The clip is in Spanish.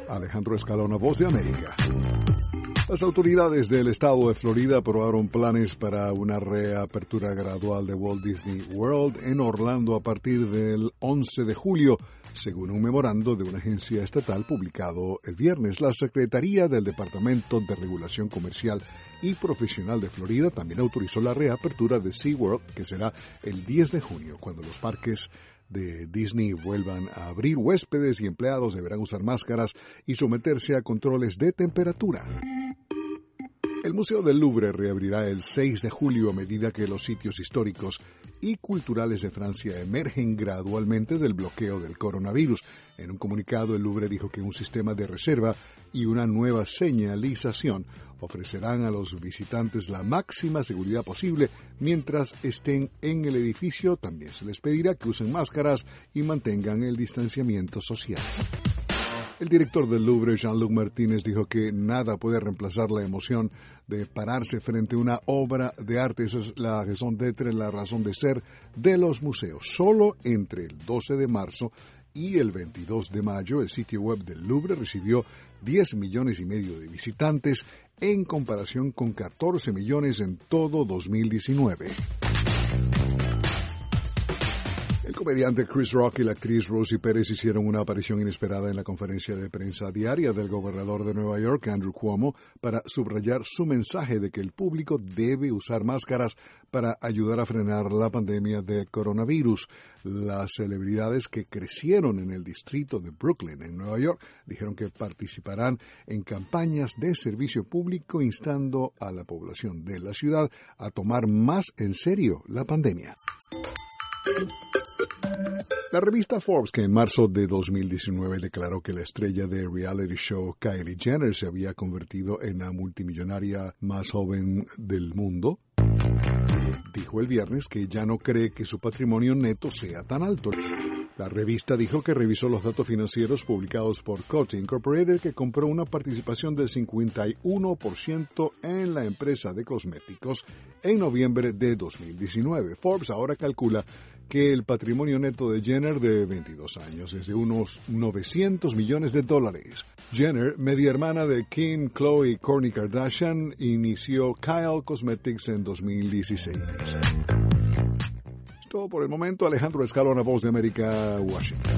Alejandro Escalona, Voz de América. Las autoridades del estado de Florida aprobaron planes para una reapertura gradual de Walt Disney World en Orlando a partir del 11 de julio, según un memorando de una agencia estatal publicado el viernes. La Secretaría del Departamento de Regulación Comercial y Profesional de Florida también autorizó la reapertura de SeaWorld, que será el 10 de junio, cuando los parques de Disney vuelvan a abrir. Huéspedes y empleados deberán usar máscaras y someterse a controles de temperatura. El Museo del Louvre reabrirá el 6 de julio a medida que los sitios históricos y culturales de Francia emergen gradualmente del bloqueo del coronavirus. En un comunicado, el Louvre dijo que un sistema de reserva y una nueva señalización ofrecerán a los visitantes la máxima seguridad posible mientras estén en el edificio. También se les pedirá que usen máscaras y mantengan el distanciamiento social. El director del Louvre, Jean-Luc Martínez, dijo que nada puede reemplazar la emoción de pararse frente a una obra de arte. Esa es la razón de ser de los museos. Solo entre el 12 de marzo y el 22 de mayo, el sitio web del Louvre recibió 10 millones y medio de visitantes en comparación con 14 millones en todo 2019. El comediante Chris Rock y la actriz Rosie Pérez hicieron una aparición inesperada en la conferencia de prensa diaria del gobernador de Nueva York, Andrew Cuomo, para subrayar su mensaje de que el público debe usar máscaras para ayudar a frenar la pandemia de coronavirus. Las celebridades que crecieron en el distrito de Brooklyn, en Nueva York, dijeron que participarán en campañas de servicio público instando a la población de la ciudad a tomar más en serio la pandemia. La revista Forbes, que en marzo de 2019 declaró que la estrella de reality show Kylie Jenner se había convertido en la multimillonaria más joven del mundo, dijo el viernes que ya no cree que su patrimonio neto sea tan alto. La revista dijo que revisó los datos financieros publicados por Coty Incorporated, que compró una participación del 51% en la empresa de cosméticos en noviembre de 2019. Forbes ahora calcula que el patrimonio neto de Jenner, de 22 años, es de unos $900 millones. Jenner, media hermana de Kim, Khloe y Kourtney Kardashian, inició Kyle Cosmetics en 2016. Todo por el momento. Alejandro Escalona, Voz de América, Washington.